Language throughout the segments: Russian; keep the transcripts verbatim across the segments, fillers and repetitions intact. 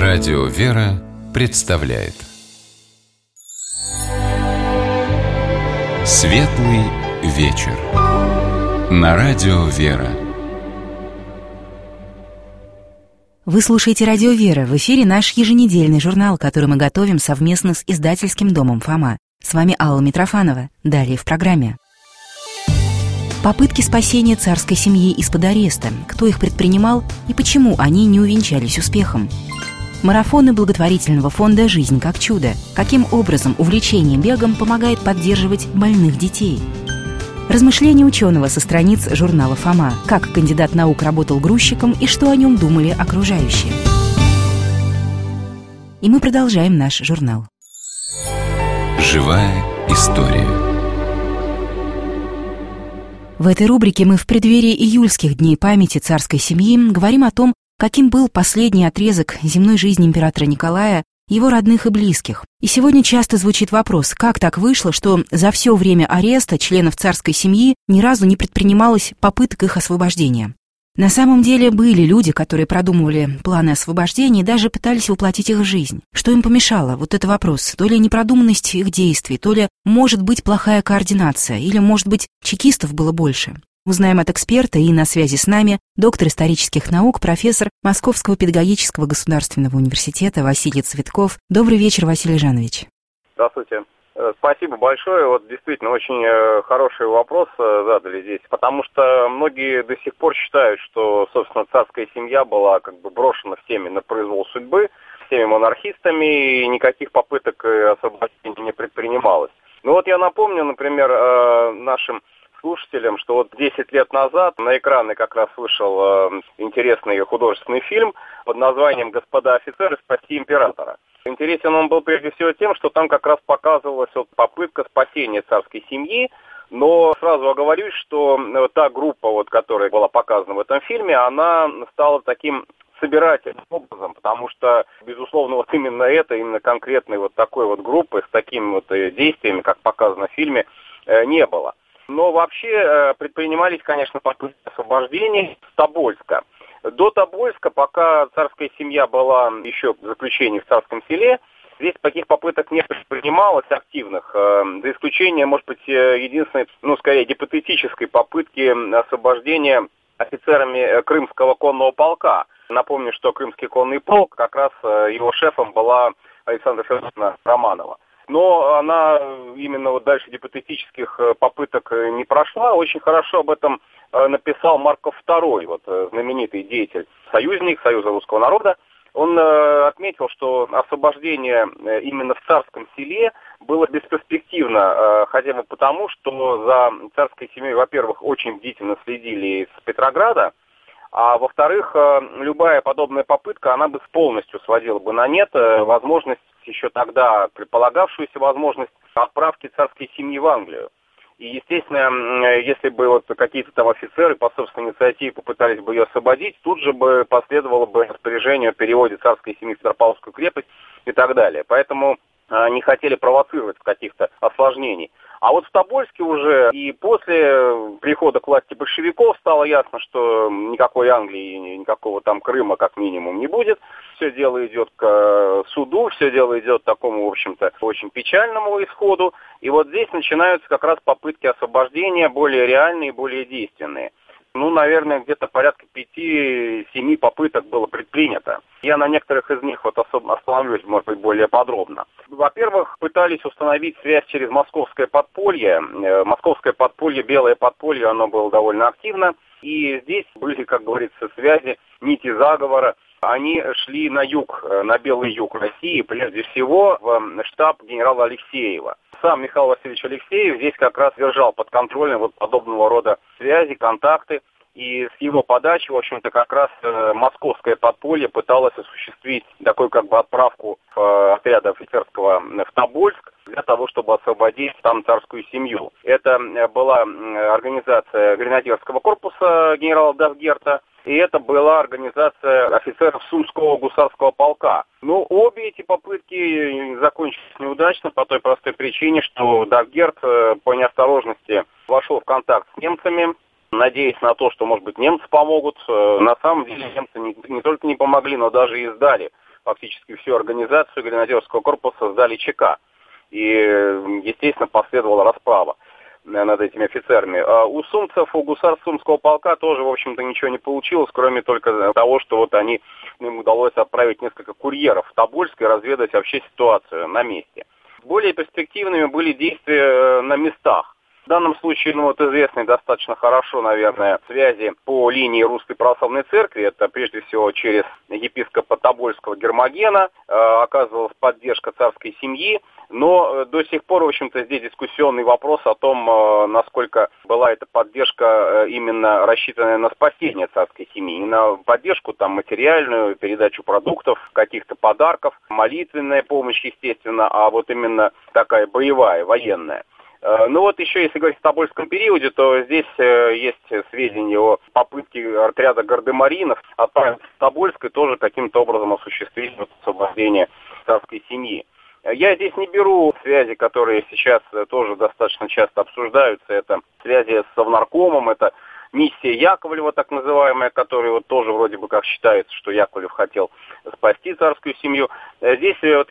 Радио «Вера» представляет Светлый вечер на Радио «Вера». Вы слушаете «Радио Вера». В эфире наш еженедельный журнал, который мы готовим совместно с издательским домом «Фома». С вами Алла Митрофанова. Далее в программе. Попытки спасения царской семьи из-под ареста. Кто их предпринимал и почему они не увенчались успехом? Марафоны благотворительного фонда «Жизнь как чудо». Каким образом увлечение бегом помогает поддерживать больных детей? Размышления ученого со страниц журнала «Фома». Как кандидат наук работал грузчиком и что о нем думали окружающие. И мы продолжаем наш журнал. Живая история. В этой рубрике мы в преддверии июльских дней памяти царской семьи говорим о том, каким был последний отрезок земной жизни императора Николая, его родных и близких. И сегодня часто звучит вопрос, как так вышло, что за все время ареста членов царской семьи ни разу не предпринималось попыток их освобождения. На самом деле были люди, которые продумывали планы освобождения и даже пытались воплотить их в жизнь. Что им помешало? Вот это вопрос. То ли непродуманность их действий, то ли, может быть, плохая координация, или, может быть, чекистов было больше. Узнаем от эксперта, и на связи с нами доктор исторических наук, профессор Московского педагогического государственного университета Василий Цветков. Добрый вечер, Василий Жанович. Здравствуйте. Спасибо большое. Вот действительно очень хороший вопрос задали здесь, потому что многие до сих пор считают, что, собственно, царская семья была как бы брошена всеми на произвол судьбы, всеми монархистами, и никаких попыток освобождения не предпринималось. Ну вот я напомню, например, нашим слушателям, что вот десять лет назад на экраны как раз вышел э, интересный художественный фильм под названием «Господа офицеры, спасти императора». Интересен он был прежде всего тем, что там как раз показывалась вот попытка спасения царской семьи, но сразу оговорюсь, что э, та группа, вот, которая была показана в этом фильме, она стала таким собирательным образом, потому что, безусловно, вот именно это, именно конкретной вот такой вот группы с такими вот действиями, как показано в фильме, э, не было. Но вообще э, предпринимались, конечно, попытки освобождения Тобольска. До Тобольска, пока царская семья была еще в заключении в Царском Селе, здесь таких попыток не предпринималось активных, э, за исключением, может быть, единственной, ну, скорее, гипотетической попытки освобождения офицерами Крымского конного полка. Напомню, что Крымский конный полк, как раз э, его шефом была Александра Федоровна Романова. Но она именно вот дальше гипотетических попыток не прошла. Очень хорошо об этом написал Марков второй, вот знаменитый деятель, союзник Союза русского народа. Он отметил, что освобождение именно в Царском Селе было бесперспективно, хотя бы потому, что за царской семьей, во-первых, очень бдительно следили из Петрограда, а во-вторых, любая подобная попытка, она бы полностью сводила бы на нет возможность, еще тогда предполагавшуюся возможность отправки царской семьи в Англию. И, естественно, если бы вот какие-то там офицеры по собственной инициативе попытались бы ее освободить, тут же бы последовало бы распоряжение о переводе царской семьи в Петропавловскую крепость и так далее. Поэтому не хотели провоцировать каких-то осложнений. А вот в Тобольске уже и после прихода к власти большевиков стало ясно, что никакой Англии, никакого там Крыма как минимум не будет. Все дело идет к суду, все дело идет к такому, в общем-то, очень печальному исходу. И вот здесь начинаются как раз попытки освобождения более реальные, более действенные. Ну, наверное, где-то порядка пяти-семи попыток было предпринято. Я на некоторых из них вот особо остановлюсь, может быть, более подробно. Во-первых, пытались установить связь через московское подполье. Московское подполье, белое подполье, оно было довольно активно. И здесь были, как говорится, связи, нити заговора. Они шли на юг, на белый юг России, прежде всего в штаб генерала Алексеева. Сам Михаил Васильевич Алексеев здесь как раз держал под контролем вот подобного рода связи, контакты. И с его подачи, в общем-то, как раз э, московское подполье пыталось осуществить такую как бы отправку э, отряда офицерского в Тобольск для того, чтобы освободить там царскую семью. Это была организация гренадерского корпуса генерала Давгерта, и это была организация офицеров Сумского гусарского полка. Но обе эти попытки закончились неудачно по той простой причине, что Давгерт по неосторожности вошел в контакт с немцами, надеясь на то, что, может быть, немцы помогут. На самом деле немцы не, не только не помогли, но даже и сдали фактически всю организацию гренадерского корпуса сдали ЧК. И, естественно, последовала расправа над этими офицерами. А у сумцев, у гусар Сумского полка тоже, в общем-то, ничего не получилось, кроме только того, что вот они, им удалось отправить несколько курьеров в Тобольск и разведать вообще ситуацию на месте. Более перспективными были действия на местах. В данном случае, ну вот известны достаточно хорошо, наверное, связи по линии Русской Православной Церкви. Это прежде всего через епископа Тобольского Гермогена э, оказывалась поддержка царской семьи. Но до сих пор, в общем-то, здесь дискуссионный вопрос о том, э, насколько была эта поддержка э, именно рассчитанная на спасение царской семьи. Не на поддержку там материальную, передачу продуктов, каких-то подарков, молитвенная помощь, естественно, а вот именно такая боевая, военная. Ну вот еще, если говорить о Тобольском периоде, то здесь э, есть сведения о попытке отряда гардемаринов отправиться в Тобольск и тоже каким-то образом осуществить вот освобождение царской семьи. Я здесь не беру связи, которые сейчас тоже достаточно часто обсуждаются. Это связи с Совнаркомом, это миссия Яковлева, так называемая, которая вот тоже вроде бы как считается, что Яковлев хотел спасти царскую семью. Здесь вот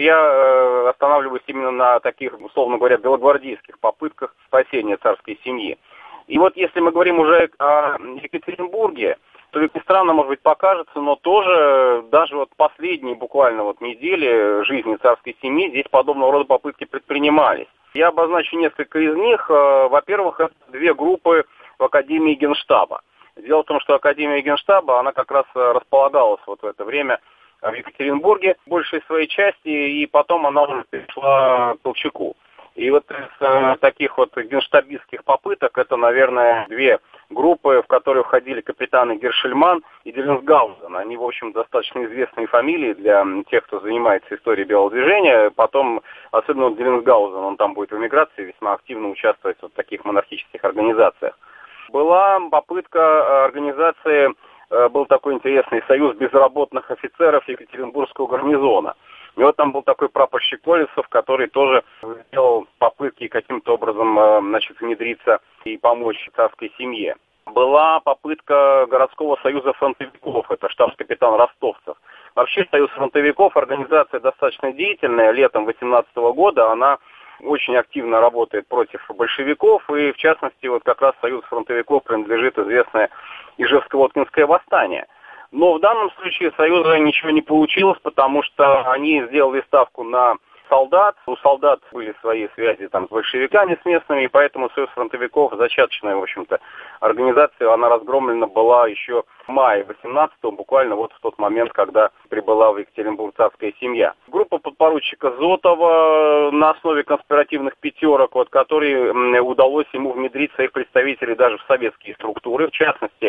я останавливаюсь именно на таких, условно говоря, белогвардейских попытках спасения царской семьи. И вот если мы говорим уже о Екатеринбурге, то ведь странно, может быть, покажется, но тоже даже вот последние буквально вот недели жизни царской семьи здесь подобного рода попытки предпринимались. Я обозначу несколько из них. Во-первых, это две группы в Академии Генштаба. Дело в том, что Академия Генштаба, она как раз располагалась вот в это время в Екатеринбурге большей своей части, и потом она уже перешла к Колчаку. И вот из э, таких вот генштабистских попыток, это, наверное, две группы, в которые входили капитаны Гершельман и Деллинсгаузен. Они, в общем, достаточно известные фамилии для тех, кто занимается историей белого движения. Потом, особенно вот Деллинсгаузен, он там будет в эмиграции весьма активно участвовать вот в таких монархических организациях. Была попытка организации, был такой интересный союз безработных офицеров Екатеринбургского гарнизона. И вот там был такой прапорщик Колесов, который тоже сделал попытки каким-то образом, значит, внедриться и помочь царской семье. Была попытка городского союза фронтовиков, это штабс-капитан Ростовцев. Вообще союз фронтовиков, организация достаточно деятельная, летом восемнадцатого года она очень активно работает против большевиков, и в частности вот как раз союз фронтовиков принадлежит известное Ижевско-Воткинское восстание. Но в данном случае союза ничего не получилось, потому что они сделали ставку на солдат. У солдат были свои связи там с большевиками, с местными, и поэтому союз фронтовиков, зачаточная, в общем-то, организация, она разгромлена была еще в мае восемнадцатого, буквально вот в тот момент, когда прибыла в Екатеринбург царская семья. Группа подпоручика Зотова на основе конспиративных пятерок, вот, которые удалось ему внедрить своих представителей даже в советские структуры, в частности,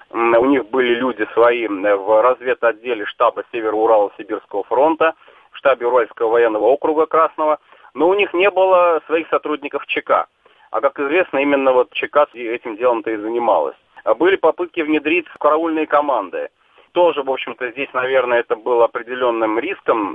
у них были люди свои в разведотделе штаба Северо-Урало-Сибирского фронта, в штабе Уральского военного округа Красного, но у них не было своих сотрудников ЧК. А как известно, именно вот ЧК этим делом-то и занималась. Были попытки внедриться в караульные команды. Тоже, в общем-то, здесь, наверное, это было определенным риском,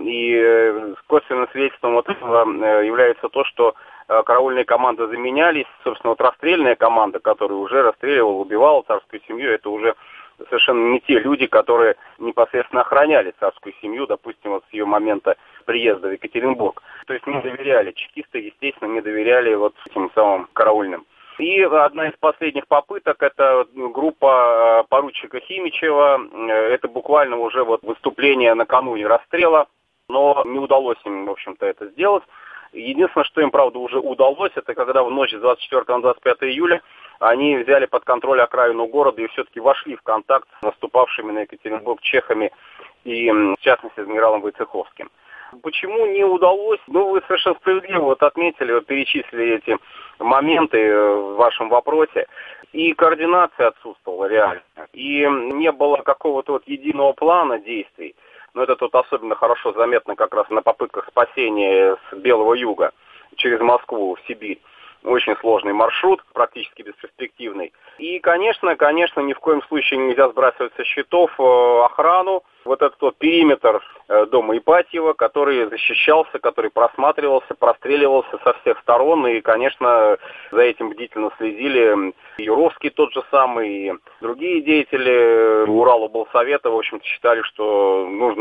и косвенным свидетельством вот этого является то, что караульные команды заменялись. Собственно, вот расстрельная команда, которая уже расстреливала, убивала царскую семью, это уже совершенно не те люди, которые непосредственно охраняли царскую семью, допустим, вот с ее момента приезда в Екатеринбург. То есть не доверяли, чекисты, естественно, не доверяли вот этим самым караульным. И одна из последних попыток, это группа поручика Химичева, это буквально уже вот выступление накануне расстрела, но не удалось им, в общем-то, это сделать. Единственное, что им, правда, уже удалось, это когда в ночь с двадцать четвёртого на двадцать пятое июля они взяли под контроль окраину города и все-таки вошли в контакт с наступавшими на Екатеринбург чехами и, в частности, с генералом Войцеховским. Почему не удалось? Ну, вы совершенно справедливо вот отметили, вот перечислили эти моменты в вашем вопросе. И координация отсутствовала реально. И не было какого-то вот единого плана действий. Но это тут особенно хорошо заметно как раз на попытках спасения с Белого Юга через Москву в Сибирь. Очень сложный маршрут, практически бесперспективный. И, конечно, конечно, ни в коем случае нельзя сбрасывать со счетов охрану. Вот этот вот периметр дома Ипатьева, который защищался, который просматривался, простреливался со всех сторон. И, конечно, за этим бдительно следили и Юровский тот же самый, и другие деятели Урала-Болсовета, в общем-то, считали, что нужно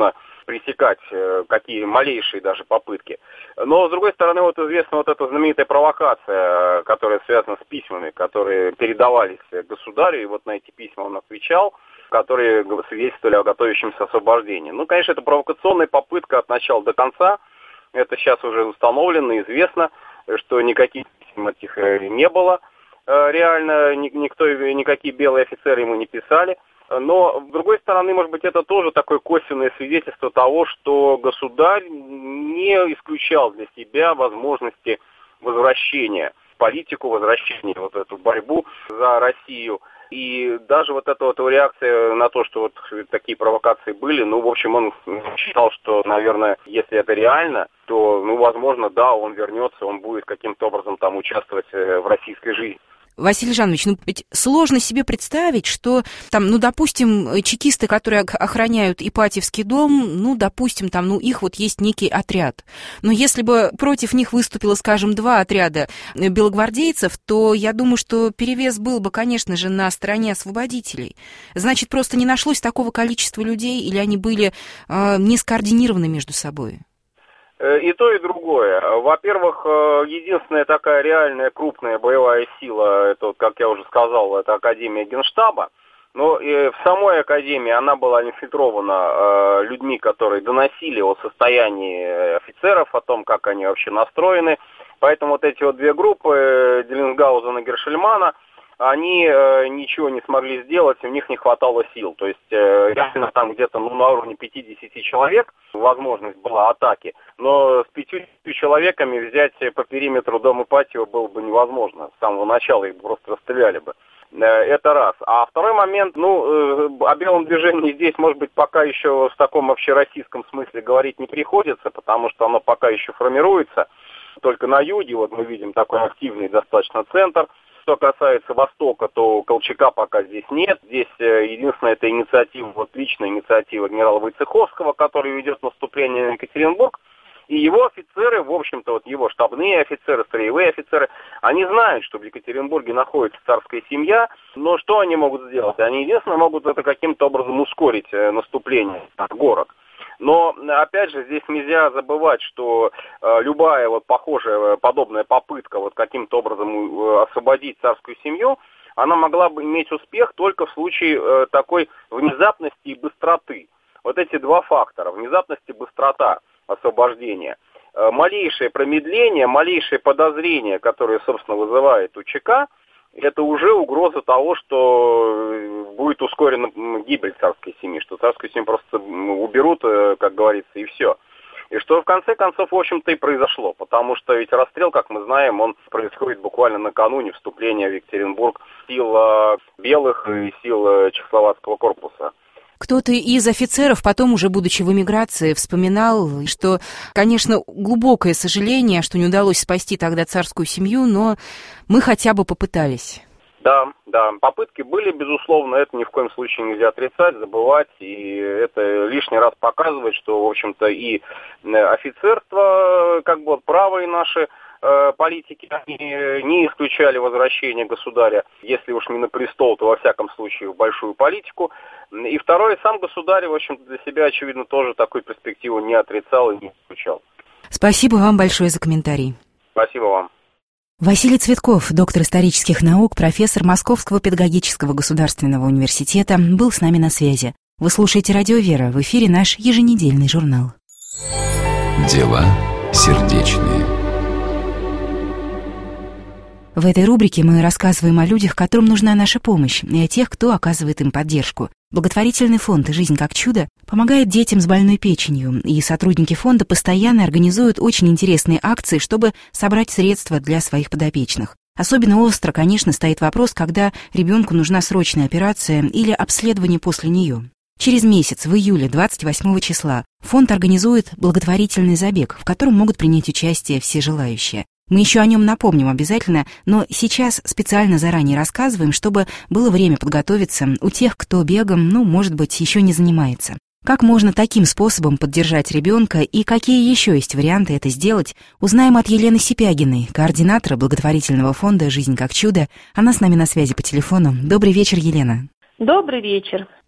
пресекать какие малейшие даже попытки. Но, с другой стороны, вот известна вот эта знаменитая провокация, которая связана с письмами, которые передавались государю, и вот на эти письма он отвечал, которые свидетельствовали о готовящемся освобождении. Ну, конечно, это провокационная попытка от начала до конца. Это сейчас уже установлено, известно, что никаких писем этих не было. Реально, никто, никакие белые офицеры ему не писали. Но, с другой стороны, может быть, это тоже такое косвенное свидетельство того, что государь не исключал для себя возможности возвращения в политику, возвращения в вот эту борьбу за Россию. И даже вот эта вот реакция на то, что вот такие провокации были, ну, в общем, он считал, что, наверное, если это реально, то, ну, возможно, да, он вернется, он будет каким-то образом там участвовать в российской жизни. Василий Жанович, ну ведь сложно себе представить, что там, ну, допустим, чекисты, которые охраняют Ипатьевский дом, ну, допустим, там, ну, их вот есть некий отряд. Но если бы против них выступило, скажем, два отряда белогвардейцев, то я думаю, что перевес был бы, конечно же, на стороне освободителей. Значит, просто не нашлось такого количества людей, или они были э, не скоординированы между собой? И то, и другое. Во-первых, единственная такая реальная крупная боевая сила, это, как я уже сказал, это Академия Генштаба. Но и в самой Академии она была инфильтрована людьми, которые доносили о состоянии офицеров, о том, как они вообще настроены. Поэтому вот эти вот две группы, Деллинсгаузена и Гершельмана, они э, ничего не смогли сделать, у них не хватало сил. То есть э, реально там где-то ну, на уровне пятьдесят человек возможность была атаки, но с пятьюдесятью человеками взять по периметру дом Ипатьева было бы невозможно. С самого начала их просто расстреляли бы. Э, это раз. А второй момент, ну, э, о белом движении здесь, может быть, пока еще в таком общероссийском смысле говорить не приходится, потому что оно пока еще формируется. Только на юге, вот мы видим такой активный достаточно центр. Что касается Востока, то Колчака пока здесь нет. Здесь единственная это инициатива, вот личная инициатива генерала Войцеховского, который ведет наступление на Екатеринбург. И его офицеры, в общем-то, вот его штабные офицеры, строевые офицеры, они знают, что в Екатеринбурге находится царская семья, но что они могут сделать? Они единственное могут это каким-то образом ускорить наступление на город. Но, опять же, здесь нельзя забывать, что э, любая вот похожая, подобная попытка вот каким-то образом э, освободить царскую семью, она могла бы иметь успех только в случае э, такой внезапности и быстроты. Вот эти два фактора, внезапность и быстрота освобождения. Э, малейшее промедление, малейшее подозрение, которое, собственно, вызывает у ЧК, это уже угроза того, что будет ускорена гибель царской семьи, что царскую семью просто уберут, как говорится, и все. И что в конце концов, в общем-то, и произошло, потому что ведь расстрел, как мы знаем, он происходит буквально накануне вступления в Екатеринбург сил белых и сил Чехословацкого корпуса. Кто-то из офицеров, потом уже будучи в эмиграции, вспоминал, что, конечно, глубокое сожаление, что не удалось спасти тогда царскую семью, но мы хотя бы попытались. Да, да, попытки были, безусловно, это ни в коем случае нельзя отрицать, забывать, и это лишний раз показывает, что, в общем-то, и офицерство, как бы правые наши политики, они не исключали возвращение государя, если уж не на престол, то во всяком случае в большую политику. И второе, сам государь, в общем-то, для себя, очевидно, тоже такую перспективу не отрицал и не исключал. Спасибо вам большое за комментарий. Спасибо вам. Василий Цветков, доктор исторических наук, профессор Московского педагогического государственного университета, был с нами на связи. Вы слушаете «Радио Вера», в эфире наш еженедельный журнал. Дела сердечные. В этой рубрике мы рассказываем о людях, которым нужна наша помощь, и о тех, кто оказывает им поддержку. Благотворительный фонд «Жизнь как чудо» помогает детям с больной печенью, и сотрудники фонда постоянно организуют очень интересные акции, чтобы собрать средства для своих подопечных. Особенно остро, конечно, стоит вопрос, когда ребенку нужна срочная операция или обследование после нее. Через месяц, в июле двадцать восьмого числа, фонд организует благотворительный забег, в котором могут принять участие все желающие. Мы еще о нем напомним обязательно, но сейчас специально заранее рассказываем, чтобы было время подготовиться у тех, кто бегом, ну, может быть, еще не занимается. Как можно таким способом поддержать ребенка и какие еще есть варианты это сделать, узнаем от Елены Сипягиной, координатора благотворительного фонда «Жизнь как чудо». Она с нами на связи по телефону. Добрый вечер, Елена. Добрый вечер.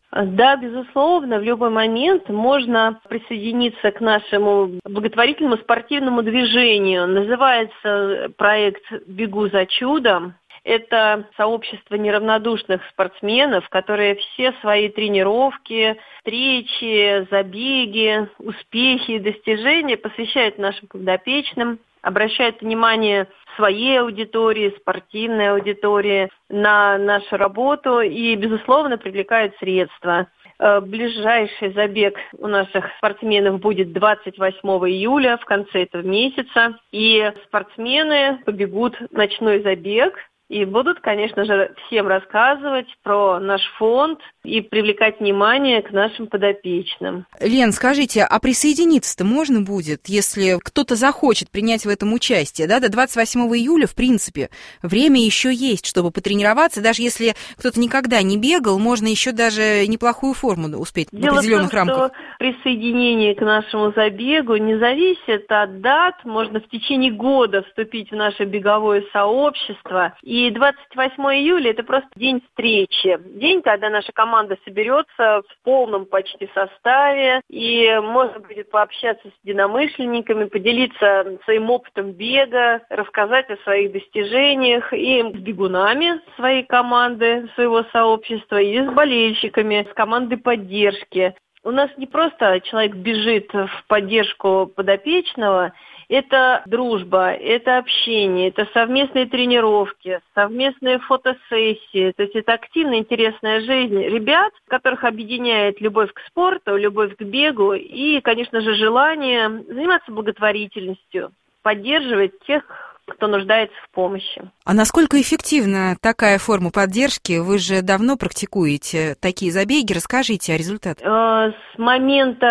Да, безусловно, в любой момент можно присоединиться к нашему благотворительному спортивному движению. Называется проект «Бегу за чудом». Это сообщество неравнодушных спортсменов, которые все свои тренировки, встречи, забеги, успехи и достижения посвящают нашим подопечным, обращают внимание своей аудитории, спортивной аудитории на нашу работу и, безусловно, привлекают средства. Ближайший забег у наших спортсменов будет двадцать восьмого июля, в конце этого месяца. И спортсмены побегут ночной забег и будут, конечно же, всем рассказывать про наш фонд и привлекать внимание к нашим подопечным. Лен, скажите, а присоединиться-то можно будет, если кто-то захочет принять в этом участие? Да, до двадцать восьмого июля, в принципе, время еще есть, чтобы потренироваться. Даже если кто-то никогда не бегал, можно еще даже неплохую форму успеть в определенных рамках. Дело в том, что присоединение к нашему забегу не зависит от дат. Можно в течение года вступить в наше беговое сообщество. И двадцать восьмого июля – это просто день встречи. День, когда наша команда соберется в полном почти составе, и можно будет пообщаться с единомышленниками, поделиться своим опытом бега, рассказать о своих достижениях и с бегунами своей команды, своего сообщества, и с болельщиками, с командой поддержки. У нас не просто человек бежит в поддержку подопечного, это дружба, это общение, это совместные тренировки, совместные фотосессии. То есть это активная, интересная жизнь ребят, которых объединяет любовь к спорту, любовь к бегу и, конечно же, желание заниматься благотворительностью, поддерживать тех, кто нуждается в помощи. А насколько эффективна такая форма поддержки? Вы же давно практикуете такие забеги. Расскажите о результатах. С момента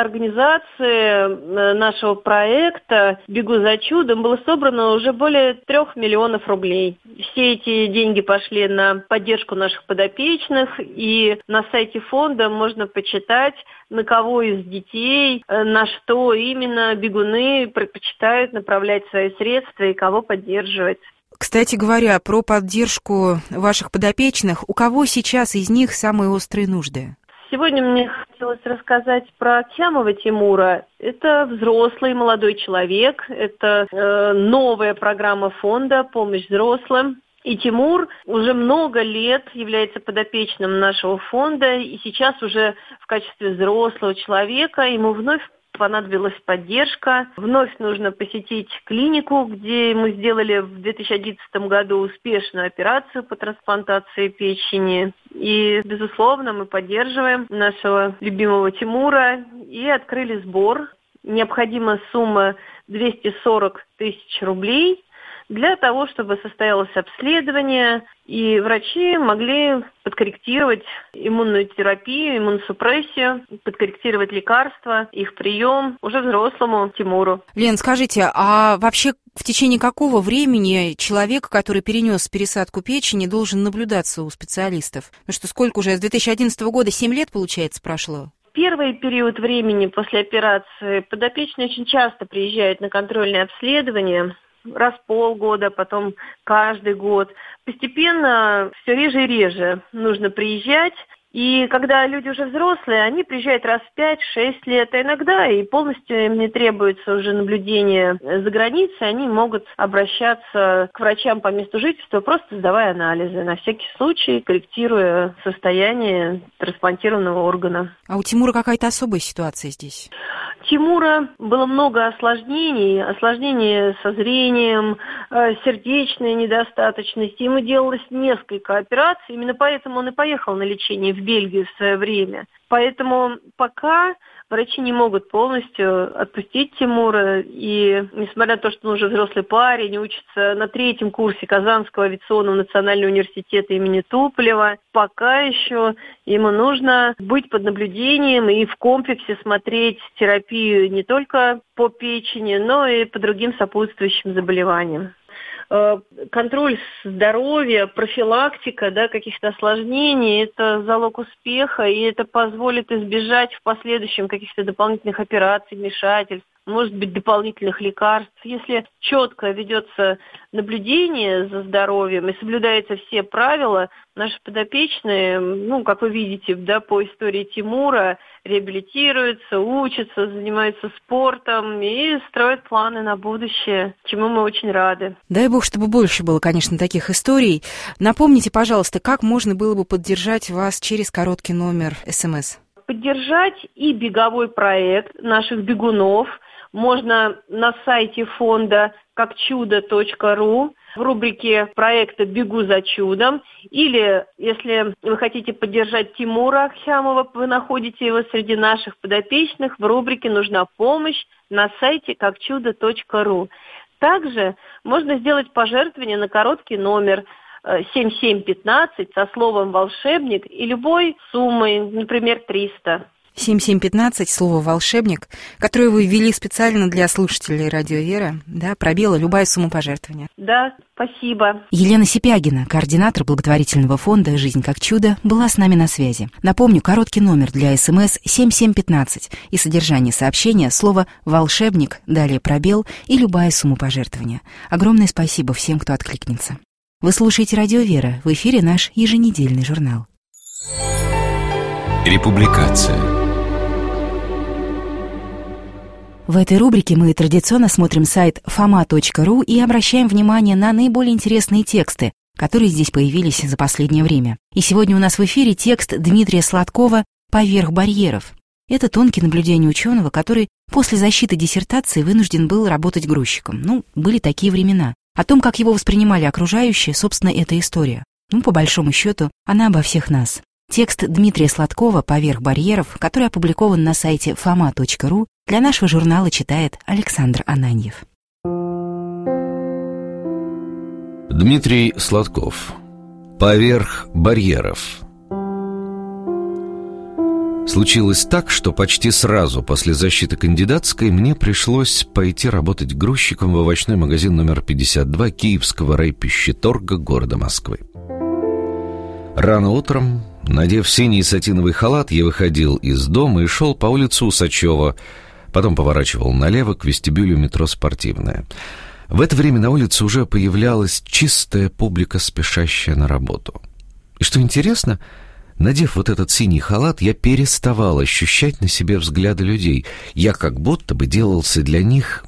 организации нашего проекта «Бегу за чудом» было собрано уже более трех миллионов рублей. Все эти деньги пошли на поддержку наших подопечных, и на сайте фонда можно почитать, на кого из детей, на что именно бегуны предпочитают направлять свои средства и кого поддерживать. Кстати говоря, про поддержку ваших подопечных, у кого сейчас из них самые острые нужды? Сегодня мне хотелось рассказать про Аксямова Тимура. Это взрослый молодой человек, это э, новая программа фонда «Помощь взрослым». И Тимур уже много лет является подопечным нашего фонда, и сейчас уже в качестве взрослого человека ему вновь понадобилась поддержка. Вновь нужно посетить клинику, где мы сделали в две тысячи одиннадцатом году успешную операцию по трансплантации печени. И, безусловно, мы поддерживаем нашего любимого Тимура и открыли сбор. Необходима сумма двести сорок тысяч рублей для того, чтобы состоялось обследование, и врачи могли подкорректировать иммунную терапию, иммуносупрессию, подкорректировать лекарства, их прием уже взрослому Тимуру. Лен, скажите, а вообще в течение какого времени человек, который перенес пересадку печени, должен наблюдаться у специалистов? Ну что, сколько уже, с две тысячи одиннадцатого года, семь лет, получается, прошло? Первый период времени после операции подопечные очень часто приезжают на контрольные обследования, раз в полгода, потом каждый год. Постепенно все реже и реже нужно приезжать. И когда люди уже взрослые, они приезжают раз в пять-шесть лет, а иногда и полностью им не требуется уже наблюдение за границей, они могут обращаться к врачам по месту жительства, просто сдавая анализы, на всякий случай корректируя состояние трансплантированного органа. А у Тимура какая-то особая ситуация здесь? Тимура было много осложнений, осложнений со зрением, сердечная недостаточность. Ему делалось несколько операций, именно поэтому он и поехал на лечение в Бельгию в свое время. Поэтому пока врачи не могут полностью отпустить Тимура, и несмотря на то, что он уже взрослый парень, учится на третьем курсе Казанского авиационного национального университета имени Туполева, пока еще ему нужно быть под наблюдением и в комплексе смотреть терапию не только по печени, но и по другим сопутствующим заболеваниям. Контроль здоровья, профилактика, да, каких-то осложнений – это залог успеха, и это позволит избежать в последующем каких-то дополнительных операций, вмешательств. может быть, дополнительных лекарств. Если четко ведется наблюдение за здоровьем и соблюдаются все правила, наши подопечные, ну, как вы видите, да, по истории Тимура, реабилитируются, учатся, занимаются спортом и строят планы на будущее, чему мы очень рады. Дай бог, чтобы больше было, конечно, таких историй. Напомните, пожалуйста, как можно было бы поддержать вас через короткий номер СМС? Поддержать и беговой проект наших бегунов можно на сайте фонда как чудо точка ру в рубрике проекта «Бегу за чудом». Или, если вы хотите поддержать Тимура Акхямова, вы находите его среди наших подопечных в рубрике «Нужна помощь» на сайте как чудо точка ру. Также можно сделать пожертвование на короткий номер семь семь пятнадцать со словом «волшебник» и любой суммой, например, триста. семь семь пятнадцать, слово «волшебник», которое вы ввели специально для слушателей «Радио Вера», да, пробела любая сумма пожертвования. Да, спасибо. Елена Сипягина, координатор благотворительного фонда «Жизнь как чудо», была с нами на связи. Напомню, короткий номер для СМС семь семь пятнадцать и содержание сообщения слово «волшебник», далее пробел и любая сумма пожертвования. Огромное спасибо всем, кто откликнется. Вы слушаете «Радио Вера», в эфире наш еженедельный журнал. Републикация. В этой рубрике мы традиционно смотрим сайт фома точка ру и обращаем внимание на наиболее интересные тексты, которые здесь появились за последнее время. И сегодня у нас в эфире текст Дмитрия Сладкова «Поверх барьеров». Это тонкие наблюдения ученого, который после защиты диссертации вынужден был работать грузчиком. Ну, были такие времена. О том, как его воспринимали окружающие, собственно, эта история. Ну, по большому счету, она обо всех нас. Текст Дмитрия Сладкова «Поверх барьеров», который опубликован на сайте фома точка ру, для нашего журнала читает Александр Ананьев. Дмитрий Сладков. «Поверх барьеров». Случилось так, что почти сразу после защиты кандидатской мне пришлось пойти работать грузчиком в овощной магазин номер пятьдесят два Киевского райпищеторга города Москвы. Рано утром, надев синий сатиновый халат, я выходил из дома и шел по улице Усачева, потом поворачивал налево к вестибюлю метро «Спортивная». В это время на улице уже появлялась чистая публика, спешащая на работу. И что интересно, надев вот этот синий халат, я переставал ощущать на себе взгляды людей. Я как будто бы делался для них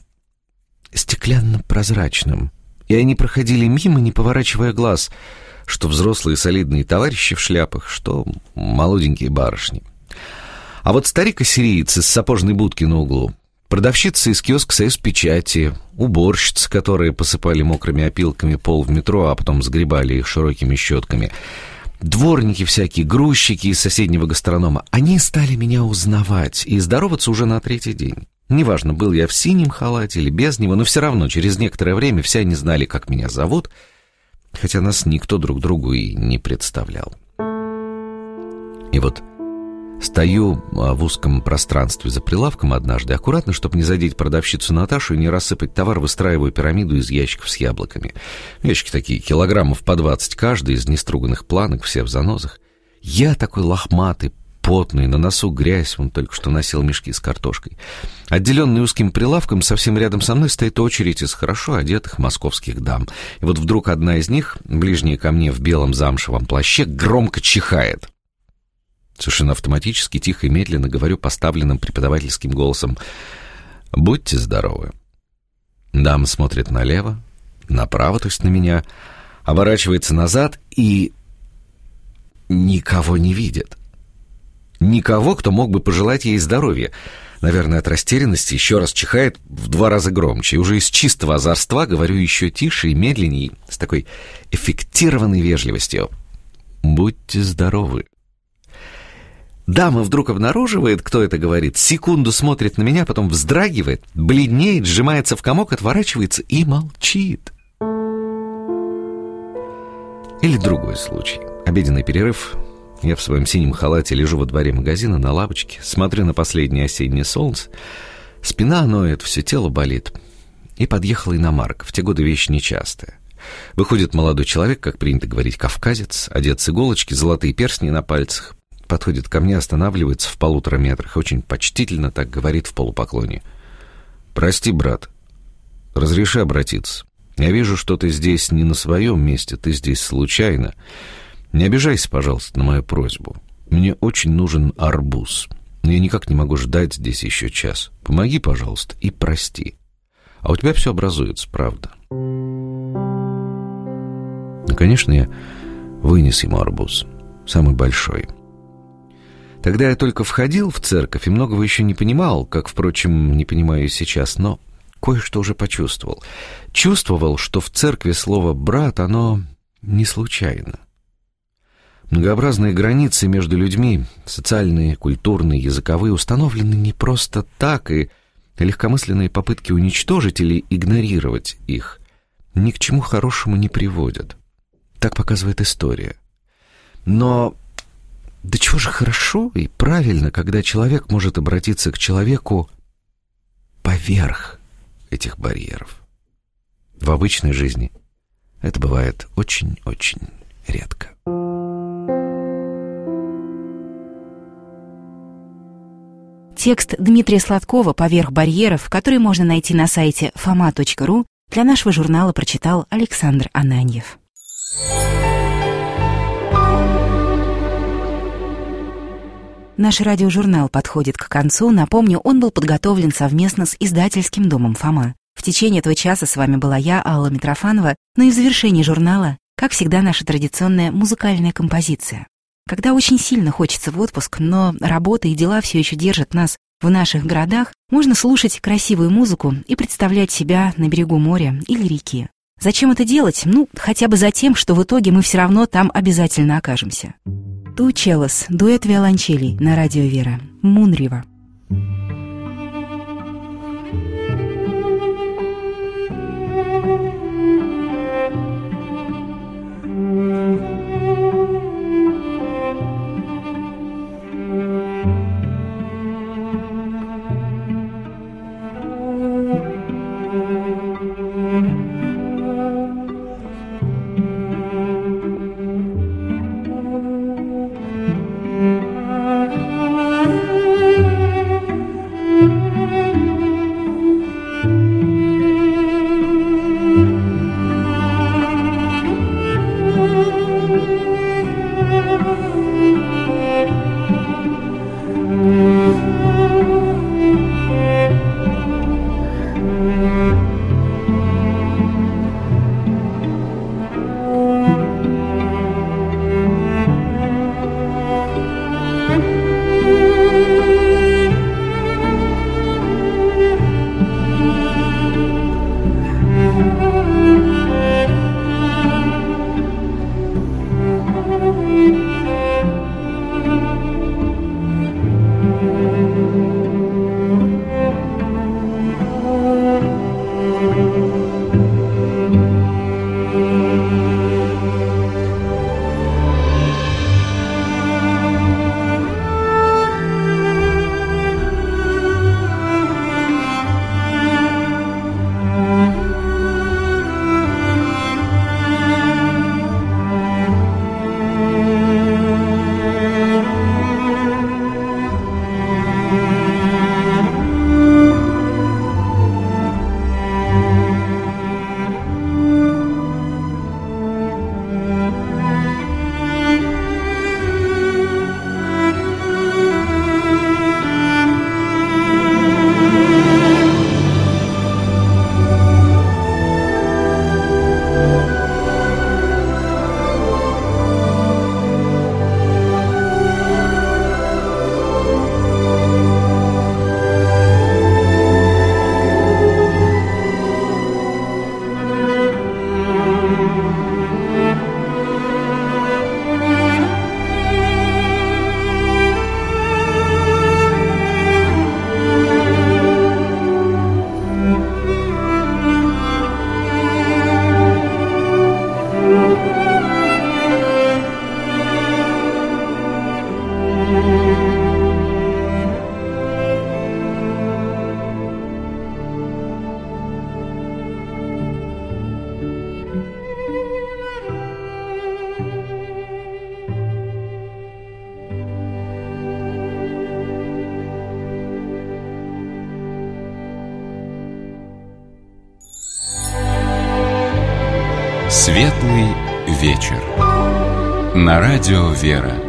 стеклянно-прозрачным. И они проходили мимо, не поворачивая глаз, что взрослые солидные товарищи в шляпах, что молоденькие барышни. А вот старик-ассириец из сапожной будки на углу, продавщица из киоска «Союзпечати», уборщицы, которые посыпали мокрыми опилками пол в метро, а потом сгребали их широкими щетками, дворники всякие, грузчики из соседнего гастронома, они стали меня узнавать и здороваться уже на третий день. Неважно, был я в синем халате или без него, но все равно через некоторое время все они знали, как меня зовут, хотя нас никто друг другу и не представлял. И вот стою в узком пространстве за прилавком однажды, аккуратно, чтобы не задеть продавщицу Наташу и не рассыпать товар, выстраиваю пирамиду из ящиков с яблоками. Ящики такие, килограммов по двадцать каждый, из неструганных планок, все в занозах. Я такой лохматый, потный, на носу грязь, он только что носил мешки с картошкой. Отделенный узким прилавком, совсем рядом со мной стоит очередь из хорошо одетых московских дам. И вот вдруг одна из них, ближняя ко мне в белом замшевом плаще, громко чихает. Совершенно автоматически, тихо и медленно говорю поставленным преподавательским голосом: «Будьте здоровы». Дама смотрит налево, направо, то есть на меня, оборачивается назад и никого не видит. Никого, кто мог бы пожелать ей здоровья. Наверное, от растерянности еще раз чихает в два раза громче. И уже из чистого озорства говорю еще тише и медленнее, с такой эффектированной вежливостью: «Будьте здоровы». Дама вдруг обнаруживает, кто это говорит, секунду смотрит на меня, потом вздрагивает, бледнеет, сжимается в комок, отворачивается и молчит. Или другой случай. Обеденный перерыв. Я в своем синем халате лежу во дворе магазина на лавочке, смотрю на последнее осеннее солнце. Спина ноет, все тело болит. И подъехала иномарка. В те годы вещь нечастая. Выходит молодой человек, как принято говорить, кавказец, одет с иголочки, золотые перстни на пальцах. Подходит ко мне, останавливается в полутора метрах, очень почтительно так говорит в полупоклоне: Прости, брат. Разреши обратиться. Я вижу, что ты здесь не на своем месте, ты здесь случайно. Не обижайся, пожалуйста, на мою просьбу. Мне очень нужен арбуз. Но я никак не могу ждать здесь еще час. Помоги, пожалуйста, и прости. А у тебя все образуется, правда. Ну, конечно, я вынес ему арбуз. Самый большой. Тогда я только входил в церковь и многого еще не понимал, как, впрочем, не понимаю и сейчас, но кое-что уже почувствовал. Чувствовал, что в церкви слово «брат», оно не случайно. Многообразные границы между людьми, социальные, культурные, языковые, установлены не просто так, и легкомысленные попытки уничтожить или игнорировать их ни к чему хорошему не приводят. Так показывает история. Но до чего же хорошо и правильно, когда человек может обратиться к человеку поверх этих барьеров. В обычной жизни это бывает очень-очень редко. Текст Дмитрия Сладкова «Поверх барьеров», который можно найти на сайте фома точка ру, для нашего журнала прочитал Александр Ананьев. Наш радиожурнал подходит к концу. Напомню, он был подготовлен совместно с издательским домом «Фома». В течение этого часа с вами была я, Алла Митрофанова, но и в завершении журнала, как всегда, наша традиционная музыкальная композиция. Когда очень сильно хочется в отпуск, но работа и дела все еще держат нас в наших городах, можно слушать красивую музыку и представлять себя на берегу моря или реки. Зачем это делать? Ну, хотя бы за тем, что в итоге мы все равно там обязательно окажемся. Ту Челос, дуэт виолончелей на радио Вера, Мунрива. Светлый вечер. На радио «Вера».